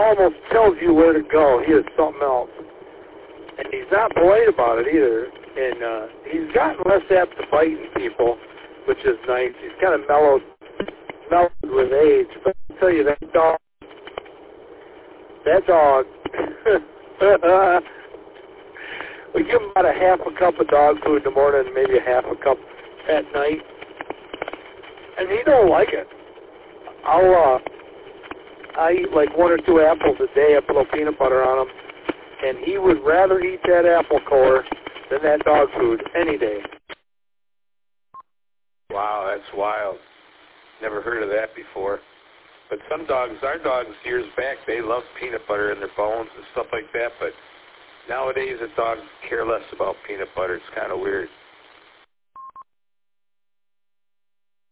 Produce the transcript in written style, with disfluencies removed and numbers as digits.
almost tells you where to go. He is something else. And he's not polite about it either. And he's gotten less apt to biting people, which is nice. He's kind of mellowed with age. But I'll tell you, that dog, we give him about a half a cup of dog food in the morning and maybe a half a cup at night. And he don't like it. I eat like 1 or 2 apples a day. I put a little peanut butter on them. And he would rather eat that apple core than that dog food any day. Wow, that's wild. Never heard of that before. But some dogs, our dogs years back, they love peanut butter in their bones and stuff like that. But nowadays, the dogs care less about peanut butter. It's kind of weird.